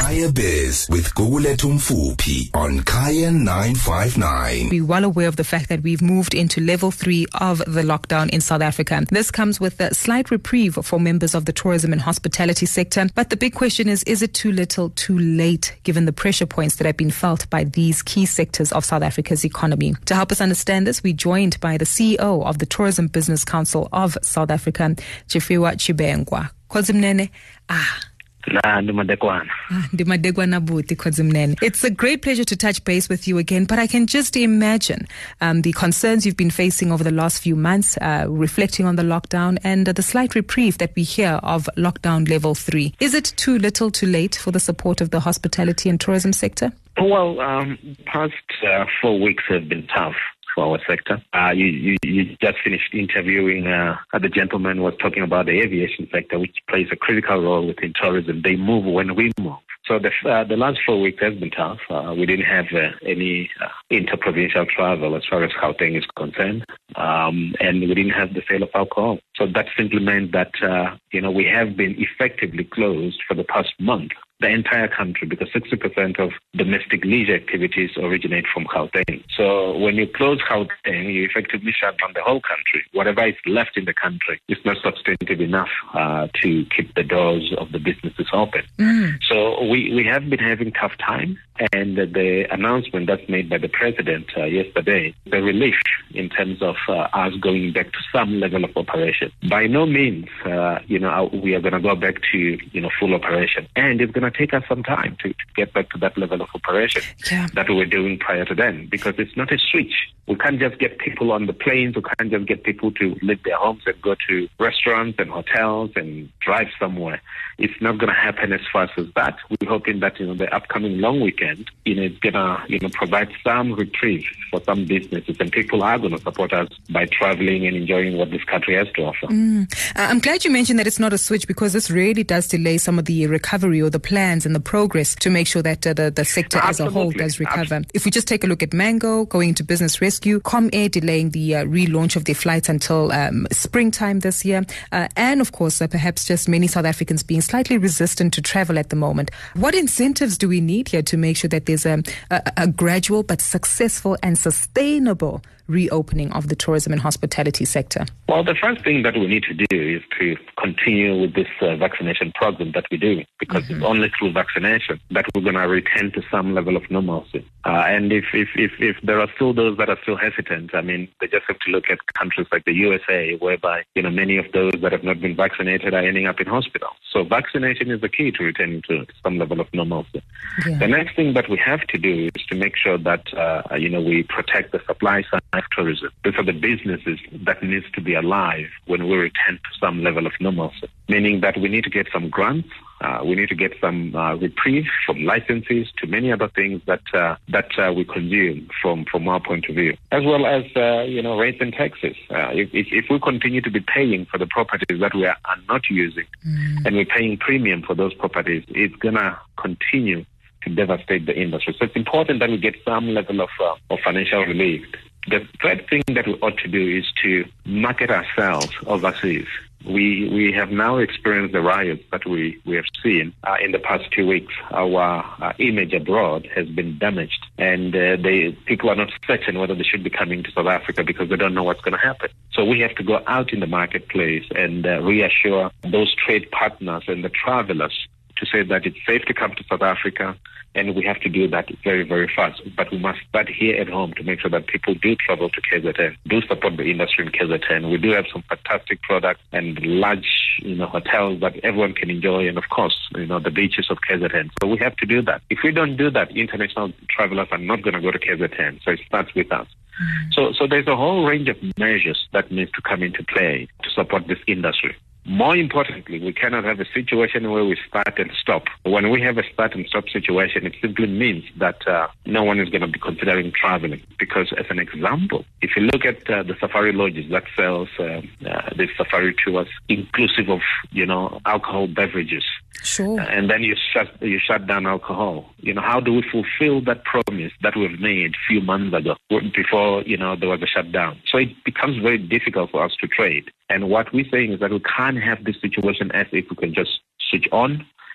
Kaya Biz with Gugulethu Mfuphi on Kaya 959. We're well aware of the fact that we've moved into level 3 of the lockdown in South Africa. This comes with a slight reprieve for members of the tourism and hospitality sector. But the big question is it too little, too late, given the pressure points that have been felt by these key sectors of South Africa's economy? To help us understand this, we're joined by the CEO of the Tourism Business Council of South Africa, Tshefiwa Chibengwa. Khozimnene. It's a great pleasure to touch base with you again, but I can just imagine the concerns you've been facing over the last few months, reflecting on the lockdown and the slight reprieve that we hear of lockdown level 3. Is it too little, too late for the support of the hospitality and tourism sector? Well, past 4 weeks have been tough for our sector. You just finished interviewing the gentleman was talking about the aviation sector, which plays a critical role within tourism. They move when we move. So the last 4 weeks has been tough. We didn't have any interprovincial travel as far as Gauteng is concerned, and we didn't have the sale of alcohol. So that simply meant that we have been effectively closed for the past month, the entire country, because 60% of domestic leisure activities originate from Gauteng. So when you close Gauteng, you effectively shut down the whole country. Whatever is left in the country is not substantive enough to keep the doors of the businesses open. So we have been having tough time, and the announcement that's made by the president yesterday, the relief in terms of us going back to some level of operation. By no means, we are going to go back to full operation, and it's going to take us some time to get back to that level of operation that we were doing prior to then, because it's not a switch. We can't just get people on the planes. We can't just get people to leave their homes and go to restaurants and hotels and drive somewhere. It's not going to happen as fast as that. We're hoping that the upcoming long weekend, it's going to provide some reprieve for some businesses, and people are going to support us by traveling and enjoying what this country has to offer. I'm glad you mentioned that it's not a switch, because this really does delay some of the recovery or the plans and the progress to make sure that the sector as a whole does recover. If we just take a look at Mango going into business rescue, Comair delaying the relaunch of their flights until springtime this year, and of course perhaps just many South Africans being slightly resistant to travel at the moment. What incentives do we need here to make sure that there's a gradual but successful and sustainable reopening of the tourism and hospitality sector? Well, the first thing that we need to do is to continue with this vaccination program that we're doing, because it's only through vaccination that we're going to return to some level of normalcy. And if there are still those that are still hesitant, they just have to look at countries like the USA, whereby many of those that have not been vaccinated are ending up in hospital. So vaccination is the key to returning to some level of normalcy. The next thing that we have to do is to make sure that we protect the supply side of tourism. These are the businesses that needs to be alive when we return to some level of normalcy, meaning that we need to get some grants. We need to get some reprieve from licenses to many other things that we consume from our point of view, as well as rates and taxes. If we continue to be paying for the properties that we are not using, and we're paying premium for those properties, it's gonna continue to devastate the industry. So it's important that we get some level of financial relief. The third thing that we ought to do is to market ourselves overseas. We have now experienced the riots that we have seen in the past 2 weeks. Our image abroad has been damaged, and people are not certain whether they should be coming to South Africa because they don't know what's going to happen. So we have to go out in the marketplace and reassure those trade partners and the travelers to say that it's safe to come to South Africa, and we have to do that very, very fast. But we must start here at home to make sure that people do travel to KZN, do support the industry in KZN. We do have some fantastic products and large, hotels that everyone can enjoy, and of course, the beaches of KZN. So we have to do that. If we don't do that, international travelers are not going to go to KZN. So it starts with us. So there's a whole range of measures that needs to come into play to support this industry. More importantly, we cannot have a situation where we start and stop. When we have a start and stop situation, it simply means that no one is going to be considering traveling. Because as an example, if you look at the safari lodges that sells the safari tours, inclusive of, alcohol beverages, sure, and then you shut down alcohol, how do we fulfill that promise that we've made a few months ago before, there was a shutdown? So it becomes very difficult for us to trade. And what we're saying is that we can't have this situation as if we can just switch on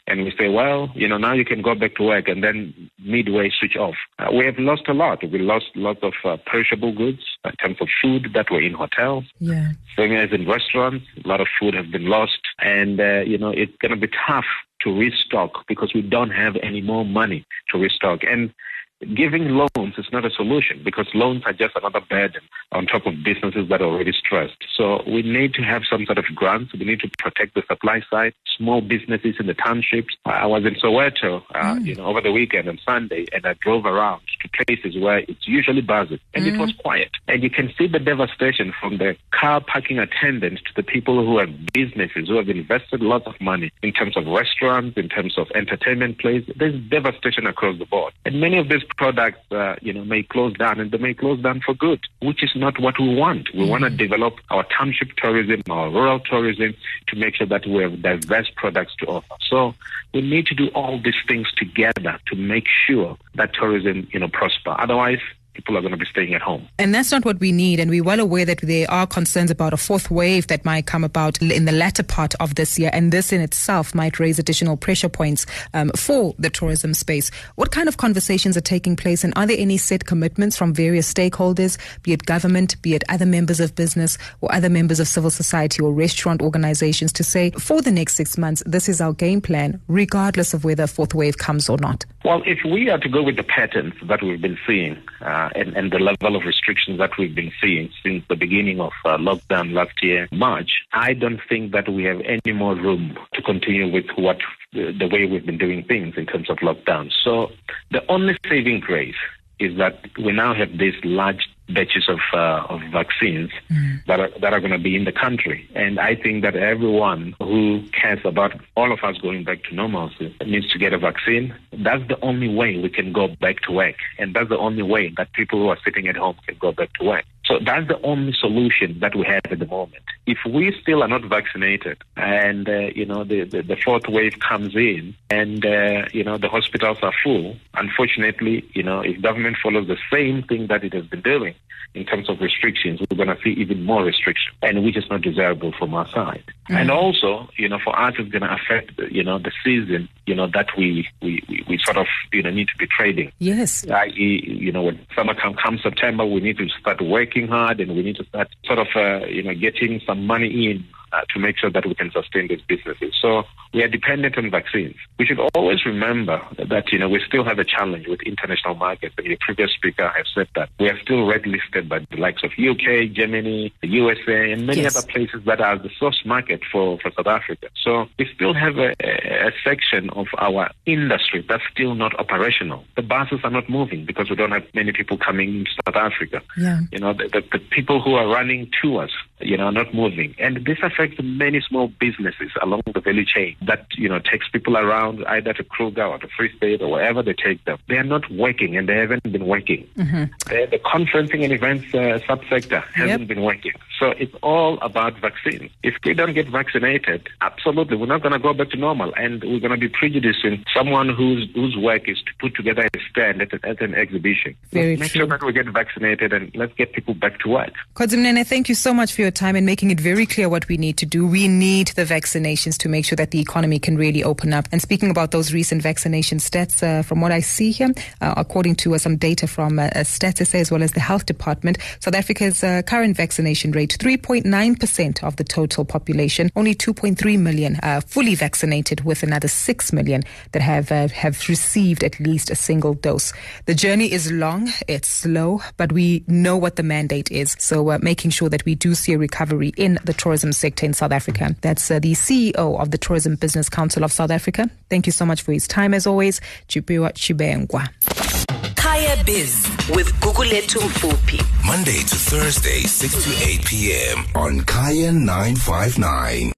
and we say, well, now you can go back to work, and then midway switch off. We have lost a lot. We lost lots of perishable goods in terms of food that were in hotels. Yeah. Same as in restaurants, a lot of food has been lost, and it's going to be tough to restock because we don't have any more money to restock. And giving loans is not a solution because loans are just another burden on top of businesses that are already stressed. So we need to have some sort of grants. We need to protect the supply side, small businesses in the townships. I was in Soweto, over the weekend on Sunday, and I drove around to places where it's usually buzzing, and it was quiet. And you can see the devastation from the car parking attendants to the people who have businesses, who have invested lots of money in terms of restaurants, in terms of entertainment places. There's devastation across the board. And many of these products, may close down, and they may close down for good, which is not what we want. We want to develop our township tourism, our rural tourism, to make sure that we have diverse products to offer. So we need to do all these things together to make sure that tourism, prosper. Otherwise, people are going to be staying at home. And that's not what we need. And we're well aware that there are concerns about a fourth wave that might come about in the latter part of this year. And this in itself might raise additional pressure points for the tourism space. What kind of conversations are taking place? And are there any set commitments from various stakeholders, be it government, be it other members of business or other members of civil society or restaurant organizations to say, for the next 6 months, this is our game plan, regardless of whether a fourth wave comes or not? Well, if we are to go with the patterns that we've been seeing, and the level of restrictions that we've been seeing since the beginning of lockdown last year, March, I don't think that we have any more room to continue with the way we've been doing things in terms of lockdown. So the only saving grace is that we now have these large batches of vaccines that are going to be in the country. And I think that everyone who cares about all of us going back to normalcy needs to get a vaccine. That's the only way we can go back to work. And that's the only way that people who are sitting at home can go back to work. So that's the only solution that we have at the moment. If we still are not vaccinated and, the fourth wave comes in and, the hospitals are full, unfortunately, if government follows the same thing that it has been doing in terms of restrictions, we're going to see even more restrictions, and which is not desirable from our side. And also, for us, it's going to affect, the season, that we sort of, need to be trading. Yes. When summer comes September, we need to start working hard, and we need to start sort of, getting some money in to make sure that we can sustain these businesses. So we are dependent on vaccines. We should always remember that, we still have a challenge with international markets. And the previous speaker has said that we are still red listed by the likes of UK, Germany, the USA, and many other places that are the source market for South Africa. So we still have a section of our industry that's still not operational. The buses are not moving because we don't have many people coming into South Africa. Yeah. The people who are running tours, are not moving. And this affects many small businesses along the value chain that, takes people around either to Kruger or to Free State or wherever they take them. They are not working, and they haven't been working. The conferencing and events subsector hasn't been working. So it's all about vaccines. If we don't get vaccinated, absolutely, we're not going to go back to normal, and we're going to be prejudicing someone whose work is to put together a stand at an exhibition. Make sure that we get vaccinated, and let's get people back to work. Kwadzimnene, thank you so much for your time and making it very clear what we need to do. We need the vaccinations to make sure that the economy can really open up. And speaking about those recent vaccination stats, from what I see here, according to some data from Stats SA as well as the Health Department, South Africa's current vaccination rate, 3.9% of the total population, only 2.3 million fully vaccinated, with another 6 million that have received at least a single dose. The journey is long, it's slow, but we know what the mandate is. So making sure that we do see a recovery in the tourism sector in South Africa. That's the CEO of the Tourism Business Council of South Africa. Thank you so much for his time as always. Chipiwa Chibengwa. Kaya Biz with Gugulethu Mfuphi. Monday to Thursday, 6 to 8 p.m. on Kaya 959.